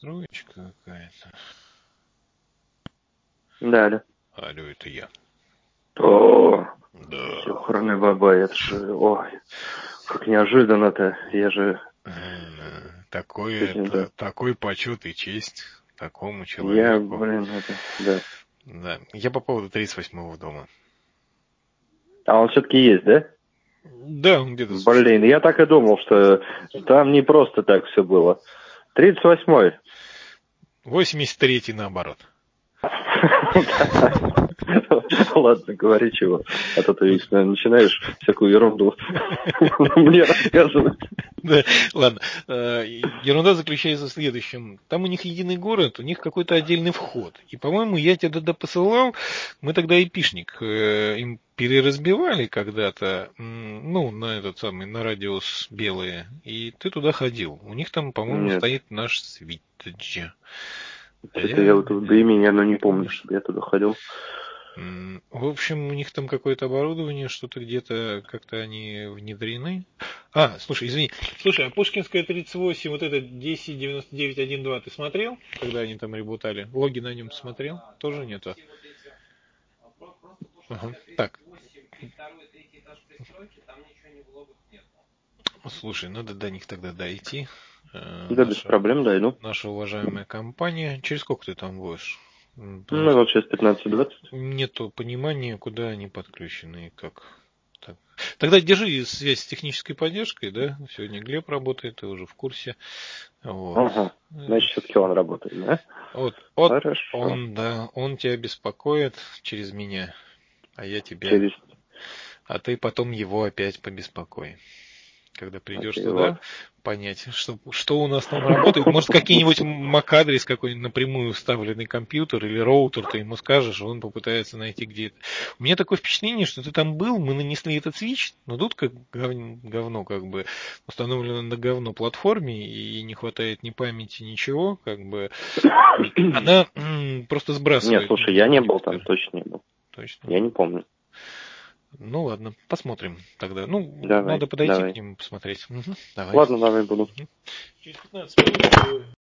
Троечка какая-то. Да, да. Алло, это я. О, Да. все, храны баба, это же, ой, как неожиданно-то, я же... Такой почет и честь такому Я, человеку. да. Да. Я по поводу 38-го дома. А он все-таки есть, да? Да, он где-то... Блин, я так и думал, что там не просто так все было. 38-й. 83-й наоборот. Ладно, говори чего. А то ты начинаешь всякую ерунду мне рассказывать. Да, ладно. Ерунда заключается в следующем. Там у них единый город, у них какой-то отдельный вход. И, по-моему, я тебе тогда посылал, мы тогда эпишник им переразбивали когда-то, ну, на этот самый, на радиус белые. И ты туда ходил. У них там, по-моему, Нет, стоит наш Свитч. что-то я вот до имени, оно не помню, чтобы я туда ходил. В общем, у них там какое-то оборудование, что-то где-то как-то они внедрены. А, слушай, извини. Слушай, а Пушкинская 38, вот это 10.99.1.2 ты смотрел, когда они там ребутали? Логи на нем смотрел? Тоже нету? Ага. Так. Слушай, надо до них тогда дойти. Да, без проблем, дойду. Наша уважаемая компания. Через сколько ты там будешь? Ну, вот сейчас 15-20. Нету понимания, куда они подключены и как. Так. Тогда держи связь с технической поддержкой, да? Сегодня Глеб работает, ты уже в курсе. Вот. Ага. Значит, все-таки он работает, да? Вот Хорошо. он тебя беспокоит через меня, а я тебя. А ты потом его опять побеспокой. Когда придешь туда, понять, что у нас там работает. Может, какие-нибудь MAC-адрес какой-нибудь напрямую вставленный компьютер или роутер, ты ему скажешь, он попытается найти где это. У меня такое впечатление, что ты там был, мы нанесли этот свич, но тут как говно как бы установлено на говно платформе, и не хватает ни памяти, ничего, как бы она просто сбрасывает. Нет, слушай, я не был там, точно не был. Точно. Я не помню. Ну ладно, посмотрим тогда. Ну, давай, надо подойти к ним посмотреть. Угу, давай. Ладно, давай буду. Через 15 минут.